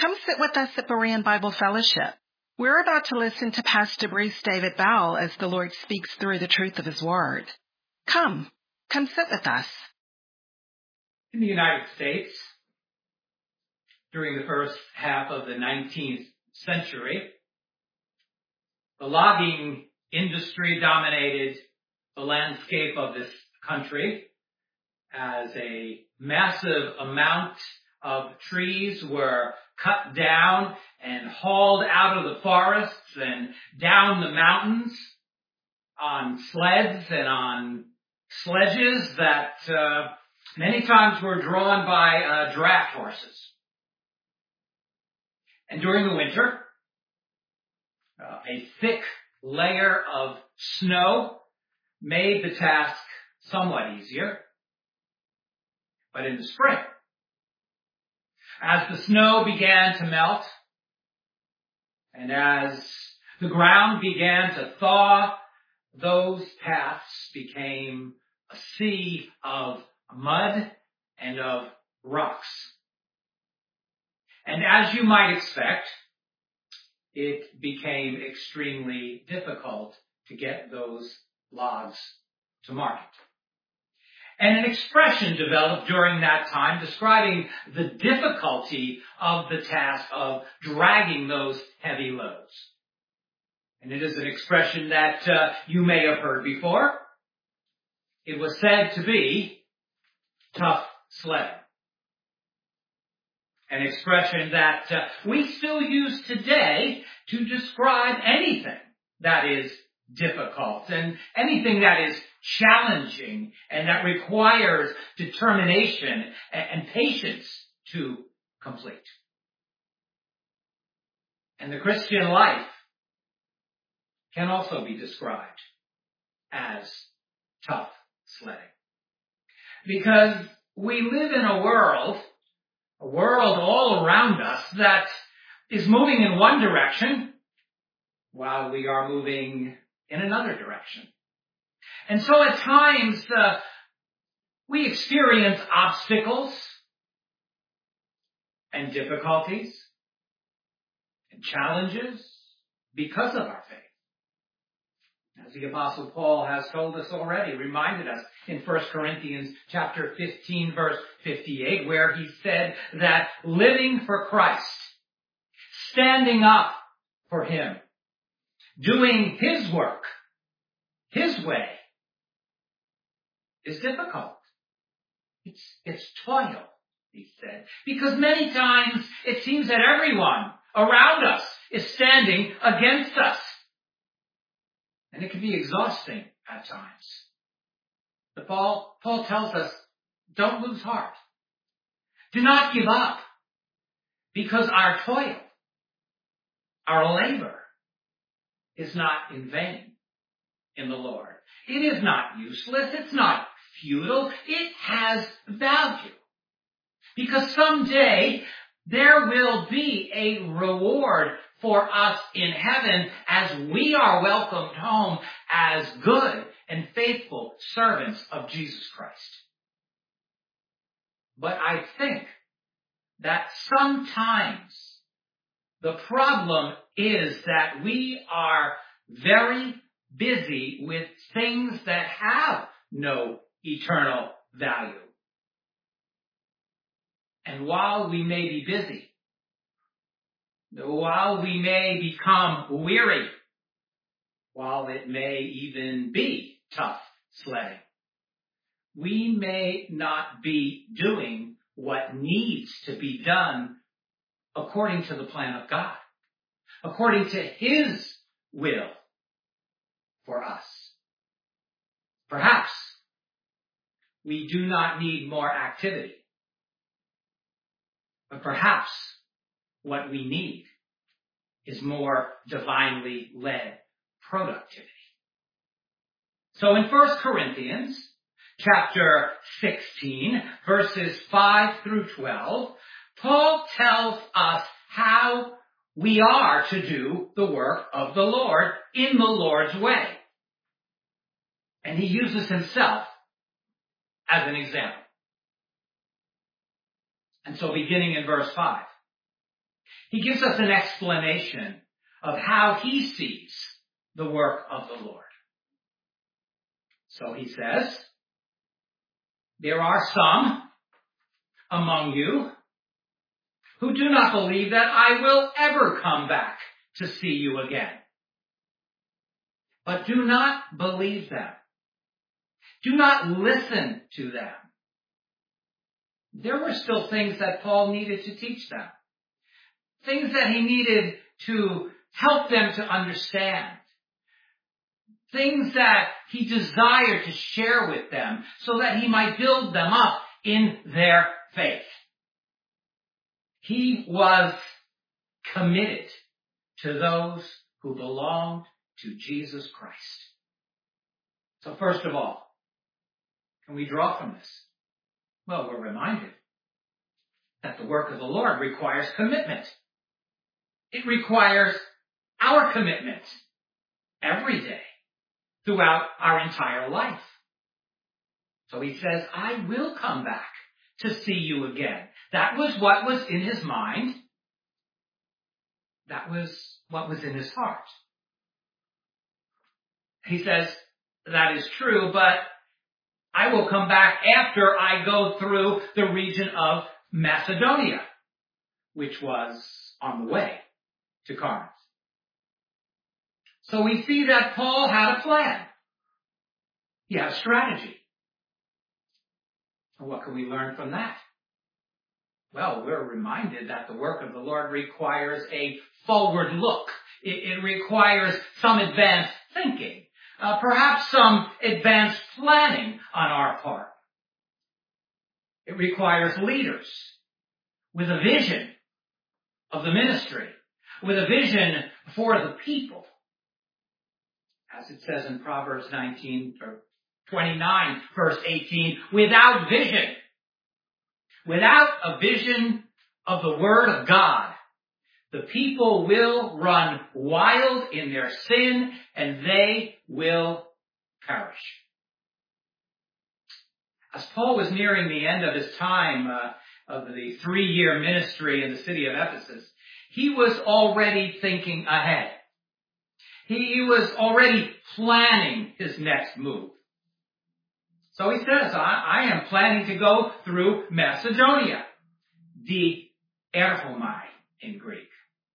Come sit with us at Berean Bible Fellowship. We're about to listen to Pastor Bruce David Bowell as the Lord speaks through the truth of His Word. Come sit with us. In the United States, during the first half of the 19th century, the logging industry dominated the landscape of this country as a massive amount of trees were cut down and hauled out of the forests and down the mountains on sleds and on sledges that many times were drawn by draft horses. And during the winter, a thick layer of snow made the task somewhat easier. But in the spring, as the snow began to melt, and as the ground began to thaw, those paths became a sea of mud and of rocks. And as you might expect, it became extremely difficult to get those logs to market. And an expression developed during that time describing the difficulty of the task of dragging those heavy loads. And it is an expression that you may have heard before. It was said to be tough sledding. An expression that we still use today to describe anything that is difficult and anything that is challenging and that requires determination and patience to complete. And the Christian life can also be described as tough sledding. Because we live in a world all around us that is moving in one direction while we are moving in another direction. And so at times, we experience obstacles and difficulties and challenges because of our faith. As the Apostle Paul has told us already, reminded us in 1 Corinthians chapter 15, verse 58, where he said that living for Christ, standing up for Him, doing His work, His way, is difficult. It's toil, he said. Because many times it seems that everyone around us is standing against us. And it can be exhausting at times. But Paul tells us, don't lose heart. Do not give up. Because our toil, our labor, is not in vain in the Lord. It is not useless. It's not futile. It has value. Because someday there will be a reward for us in heaven as we are welcomed home as good and faithful servants of Jesus Christ. But I think that sometimes the problem is that we are very busy with things that have no eternal value. And while we may be busy, while we may become weary, while it may even be tough sledding, we may not be doing what needs to be done according to the plan of God, according to His will for us. Perhaps we do not need more activity, but perhaps what we need is more divinely led productivity. So in 1 Corinthians chapter 16, verses 5 through 12, Paul tells us how we are to do the work of the Lord in the Lord's way. And he uses himself as an example. And so beginning in verse 5, he gives us an explanation of how he sees the work of the Lord. So he says, there are some among you who do not believe that I will ever come back to see you again. But do not believe them. Do not listen to them. There were still things that Paul needed to teach them. Things that he needed to help them to understand. Things that he desired to share with them so that he might build them up in their faith. He was committed to those who belonged to Jesus Christ. So first of all, can we draw from this? Well, we're reminded that the work of the Lord requires commitment. It requires our commitment every day throughout our entire life. So he says, I will come back to see you again. That was what was in his mind. That was what was in his heart. He says, that is true, but I will come back after I go through the region of Macedonia, which was on the way to Corinth. So we see that Paul had a plan. He had a strategy. And what can we learn from that? Well, we're reminded that the work of the Lord requires a forward look. It requires some advanced thinking, perhaps some advanced planning on our part. It requires leaders with a vision of the ministry, with a vision for the people. As it says in Proverbs 29, verse 18, without vision, without a vision of the Word of God, the people will run wild in their sin and they will perish. As Paul was nearing the end of his time of the 3-year ministry in the city of Ephesus, he was already thinking ahead. He was already planning his next move. So he says, I am planning to go through Macedonia, the Erchomai in Greek.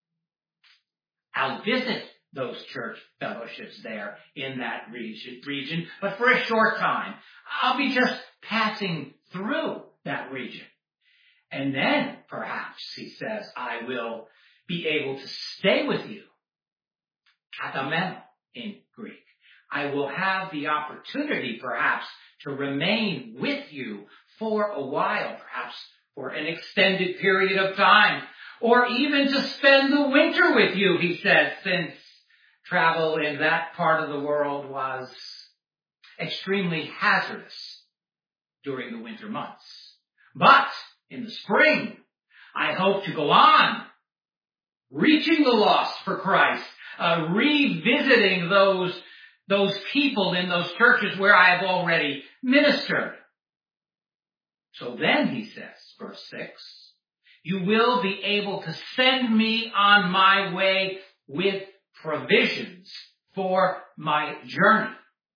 I'll visit those church fellowships there in that region, but for a short time. I'll be just passing through that region. And then, perhaps, he says, I will be able to stay with you. Katameno in Greek. I will have the opportunity, perhaps, to remain with you for a while, perhaps for an extended period of time, or even to spend the winter with you, he said, since travel in that part of the world was extremely hazardous during the winter months. But in the spring, I hope to go on, reaching the lost for Christ, revisiting those people in those churches where I have already ministered. So then, he says, verse 6, you will be able to send me on my way with provisions for my journey,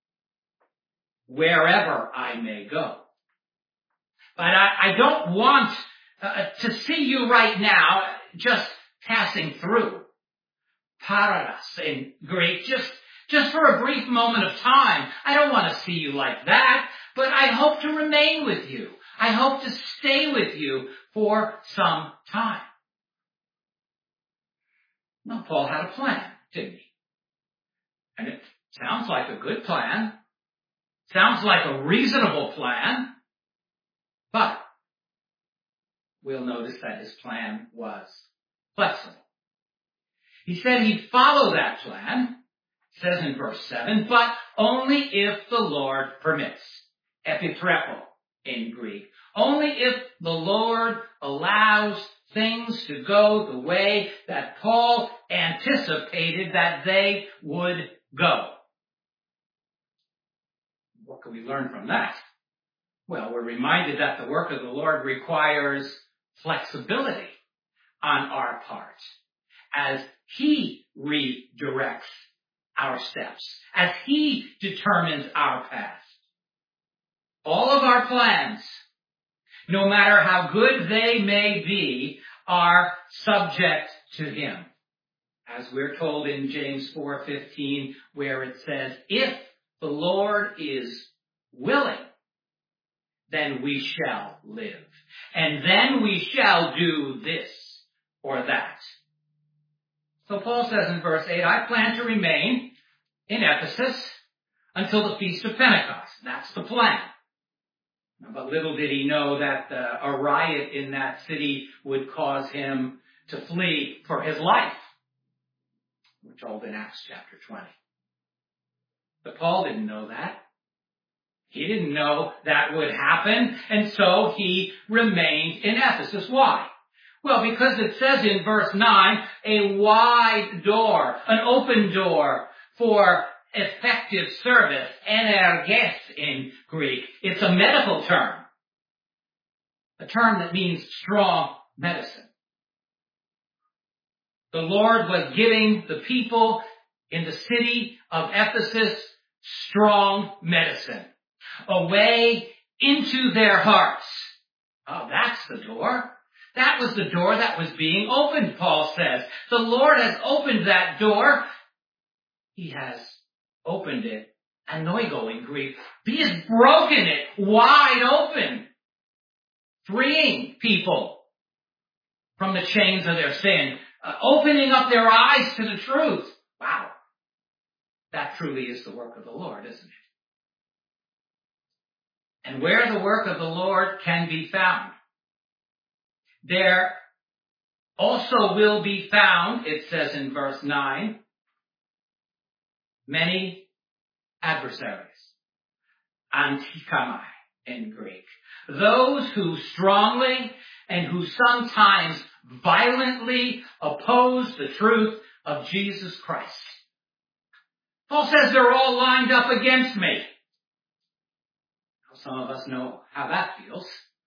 wherever I may go. But I don't want to see you right now just passing through. Paradas in Greek, just for a brief moment of time. I don't want to see you like that, but I hope to remain with you. I hope to stay with you for some time. Now, Paul had a plan, didn't he? And it sounds like a good plan. Sounds like a reasonable plan. But we'll notice that his plan was flexible. He said he'd follow that plan. It says in verse 7, but only if the Lord permits. Epitrepo in Greek. Only if the Lord allows things to go the way that Paul anticipated that they would go. What can we learn from that? Well, we're reminded that the work of the Lord requires flexibility. on our part as he redirects our steps, as he determines our path. All of our plans, no matter how good they may be, are subject to him. As we're told in James 4:15, where it says, if the Lord is willing, then we shall live. And then we shall do this or that. So Paul says in verse 8, I plan to remain in Ephesus until the Feast of Pentecost. That's the plan. But little did he know that a riot in that city would cause him to flee for his life. We're told in Acts chapter 20. But Paul didn't know that. He didn't know that would happen, and so he remained in Ephesus. Why? Well, because it says in verse 9, a wide door, an open door for effective service, energes in Greek. It's a medical term, a term that means strong medicine. The Lord was giving the people in the city of Ephesus strong medicine, a way into their hearts. Oh, that's the door. That was the door that was being opened, Paul says. The Lord has opened that door. He has opened it, anoigo in Greek. He has broken it wide open, freeing people from the chains of their sin, opening up their eyes to the truth. Wow. That truly is the work of the Lord, isn't it? And where the work of the Lord can be found, there also will be found, it says in verse 9, many adversaries, antikamai in Greek, those who strongly and who sometimes violently oppose the truth of Jesus Christ. Paul says they're all lined up against me. Some of us know how that feels.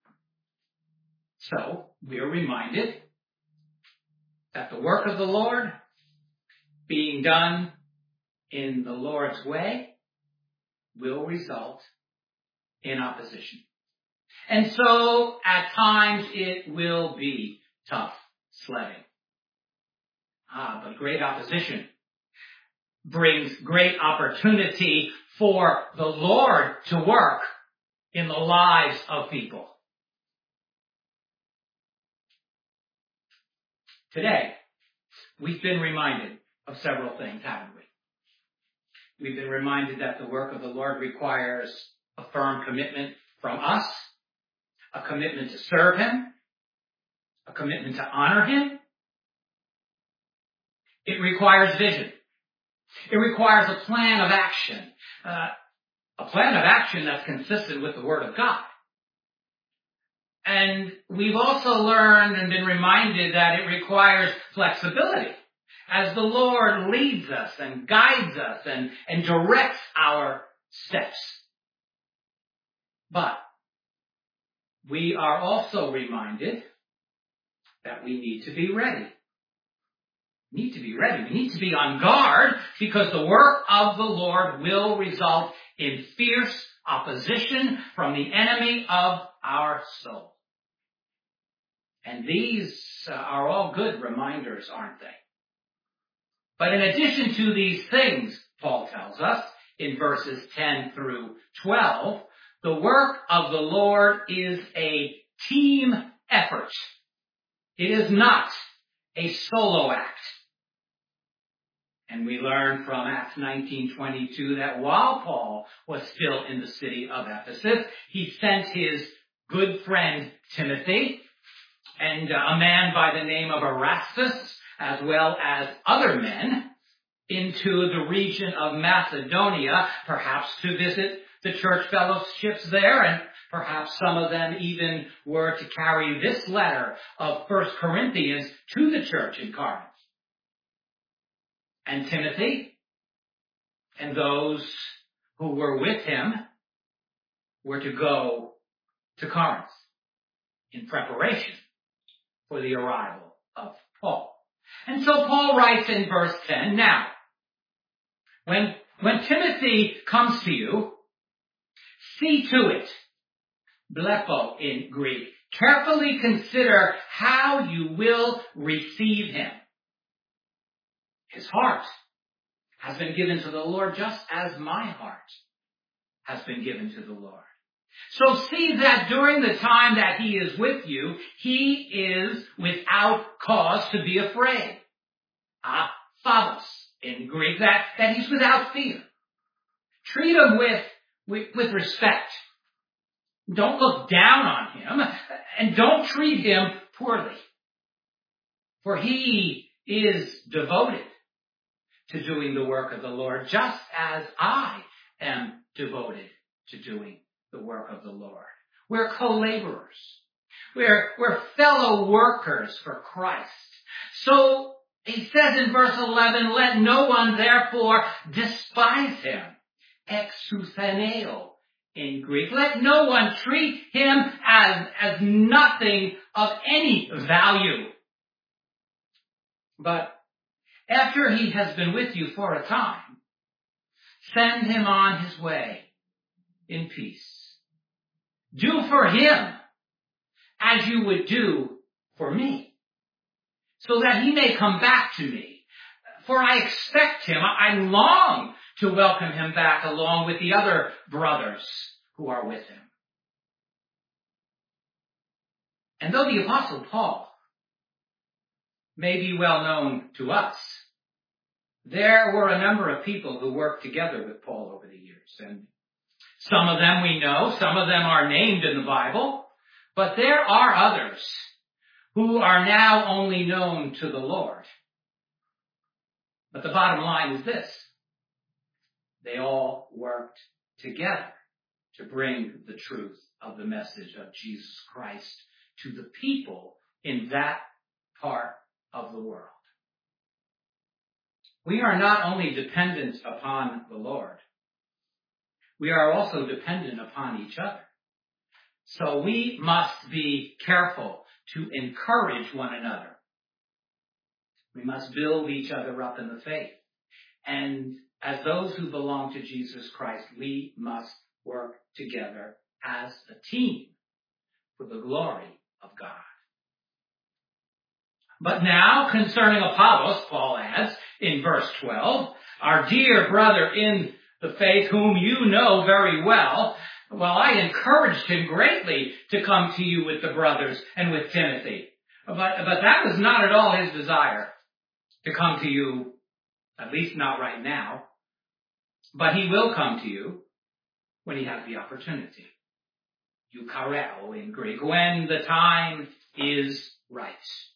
So we are reminded that the work of the Lord, being done in the Lord's way, will result in opposition. And so at times it will be tough sledding. But great opposition brings great opportunity for the Lord to work in the lives of people. Today, we've been reminded of several things, haven't we? We've been reminded that the work of the Lord requires a firm commitment from us, a commitment to serve him, a commitment to honor him. It requires vision. It requires a plan of action, a plan of action that's consistent with the Word of God. And we've also learned and been reminded that it requires flexibility as the Lord leads us and guides us and directs our steps. But we are also reminded that we need to be ready. We need to be ready. We need to be on guard because the work of the Lord will result in fierce opposition from the enemy of our soul. And these are all good reminders, aren't they? But in addition to these things, Paul tells us in verses 10 through 12, the work of the Lord is a team effort. It is not a solo act. And we learn from Acts 19:22 that while Paul was still in the city of Ephesus, he sent his good friend Timothy and a man by the name of Erastus, as well as other men, into the region of Macedonia, perhaps to visit the church fellowships there, and perhaps some of them even were to carry this letter of 1 Corinthians to the church in Corinth. And Timothy and those who were with him were to go to Corinth in preparation for the arrival of Paul. And so Paul writes in verse 10, now, when Timothy comes to you, see to it, blepo in Greek, carefully consider how you will receive him. His heart has been given to the Lord just as my heart has been given to the Lord. So see that during the time that he is with you, he is without cause to be afraid. Phobos in Greek, that he's without fear. Treat him with respect. Don't look down on him, and don't treat him poorly. For he is devoted to doing the work of the Lord, just as I am devoted to doing the work of the Lord. We're co-laborers. We're fellow workers for Christ. So he says in verse 11, let no one therefore despise him. Exoutheneo in Greek. Let no one treat him as nothing of any value. But after he has been with you for a time, send him on his way in peace. Do for him as you would do for me, so that he may come back to me. For I expect him, I long to welcome him back along with the other brothers who are with him. And though the Apostle Paul may be well known to us, there were a number of people who worked together with Paul over the years. And some of them we know, some of them are named in the Bible, but there are others who are now only known to the Lord. But the bottom line is this: they all worked together to bring the truth of the message of Jesus Christ to the people in that part of the world. We are not only dependent upon the Lord, we are also dependent upon each other. So we must be careful to encourage one another. We must build each other up in the faith. And as those who belong to Jesus Christ, we must work together as a team for the glory of God. But now, concerning Apollos, Paul adds in verse 12, our dear brother in the faith, whom you know very well, I encouraged him greatly to come to you with the brothers and with Timothy. But that was not at all his desire to come to you, at least not right now. But he will come to you when he has the opportunity. Eukareo in Greek, when the time is right.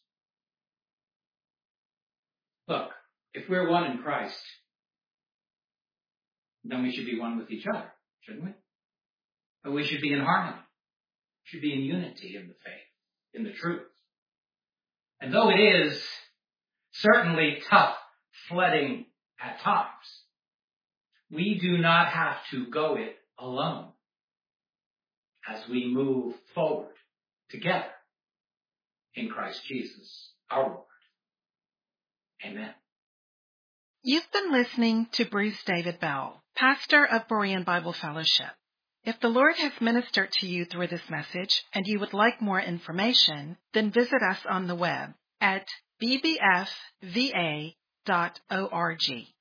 Look, if we're one in Christ, then we should be one with each other, shouldn't we? But we should be in harmony. We should be in unity in the faith, in the truth. And though it is certainly tough sledding at times, we do not have to go it alone as we move forward together in Christ Jesus, our Lord. Amen. You've been listening to Bruce David Bell, pastor of Berean Bible Fellowship. If the Lord has ministered to you through this message and you would like more information, then visit us on the web at bbfva.org.